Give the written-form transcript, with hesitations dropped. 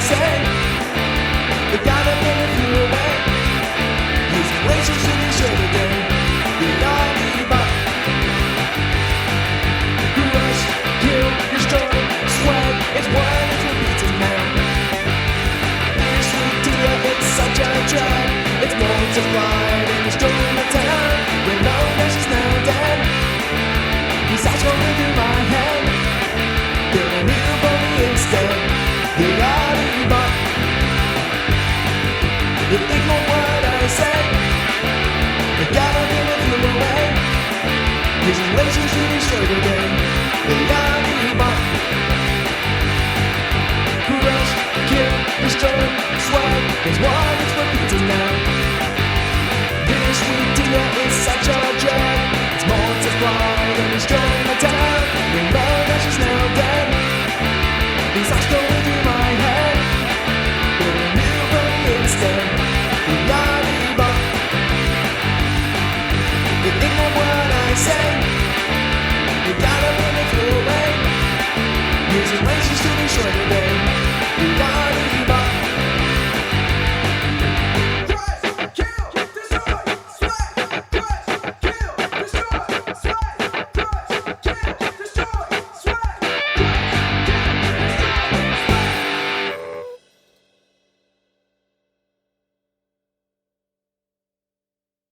say. The God of men flew away. Using lasers to destroy the day. The Alibaba. Crush, kill, destroy, swag. It's one, it's repeating now. Dear sweet dear, it's such a drag. It's multiplied and destroying the town. We know that she's now dead. These thoughts rolling through my head. Build a new body instead. The Alibaba. You ignore what I say. The God of him flew away. Using lasers to destroy the day. The Alibaba. Crush, kill, destroy, swag. There's one that's repeating now. This sweet dear is such a drag. It's multiplied and destroying the town. We know that she's now dead. These thoughts going through my head. Build a new body instead. The Alibaba. You ignore what I say. You gotta let it flew away. Using lasers to destroy the day. The Alibaba.